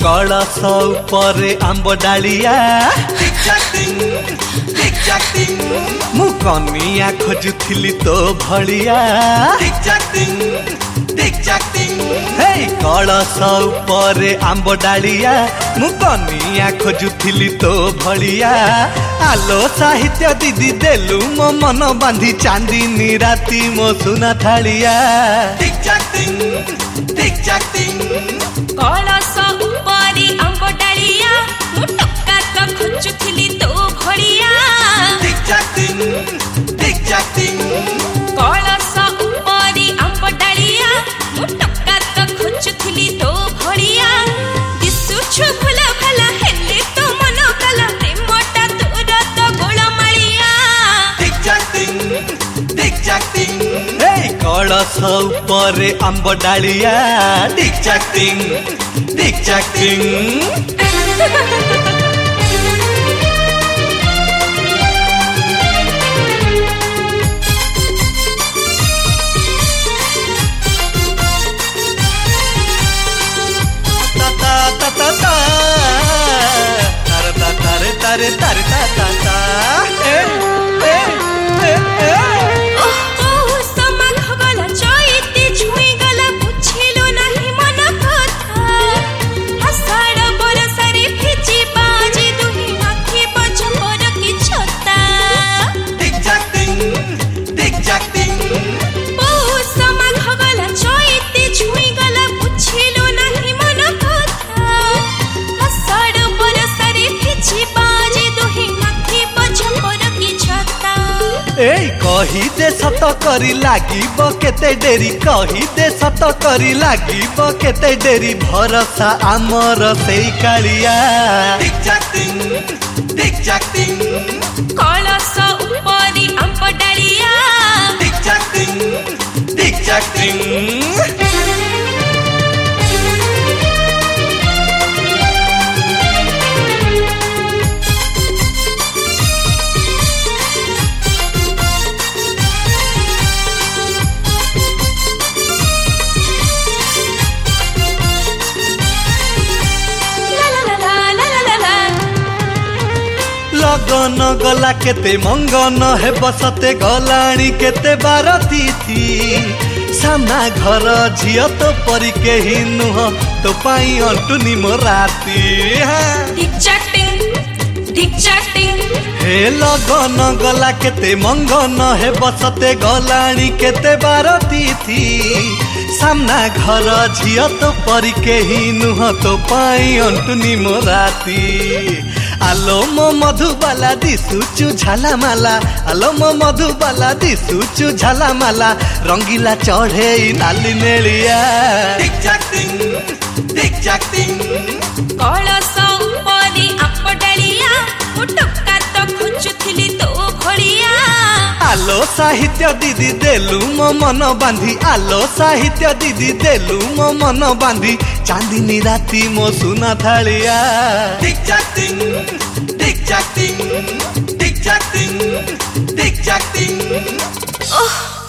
कलश उपरे आंब डालिया मु कनिया खोजुथिली तो भलिया हे कलश उपरे आंब डालिया मु कनिया खोजुथिली तो भलिया आलो साहित्य दीदी देलु मो मन बांधी चांदनी राती मो सुना थालिया कलश उपरे आंब डालिया मु टक्का तो खोजुथिली तो भलिया कलश उपरे आंब डालिया मु टक्का तो खोजुथिली तो भलिया दिसुछु भला भला हेले तो मन कला प्रेमटा तोर तो गोळमाळिया हे कलश उपरे आंब डालिया टिक चाक टिंग तारे तारे ता ता ता ए ए ए ए ओह समान हवाला चैते छुई गला बुझिलो नाही मन कथा आषाढ़ बरसरे भिजी बाजे दुही आँखी बजबर की छता टिक जाक टिंग ओह समान हवाला चैते छुई गला बुझिलो नाही मन कथा आषाढ़ बरसरे भिजी ए कही दे सत करी लागिब केते डेरी कही दे सत करी लागिब केते डेरी भरसा आमर सेई कालिया कलश उपरे आंब डालिया टिक चाक टिंग लगन गला केते मंगन हे बसते गलाणी केते बारती थी सामना घर झियो तो परी के ही नुह तो पाई अंटुनी मो राती टिक चाटिंग हे लगन गला केते मंगन हे बसते गलाणी केते बारती थी सामना घर झियो तो परी के ही नुह तो पाई अंटुनी मो राती आलो मो मधुबाला दिसुचु झालामाला आलो मो मधुबाला दिसुचु झालामाला रंगीला चढ़े नाली नेलिया कलश उपरे आंब डालिया मु टक्का तो खोजुथिली तो भलिया आलो साहित्य दीदी देलु मो मन बांधी आलो साहित्य दीदी देलु मो मन बांधी चांदनी राती मो सुना थालिया टिक चाक टिंग ओह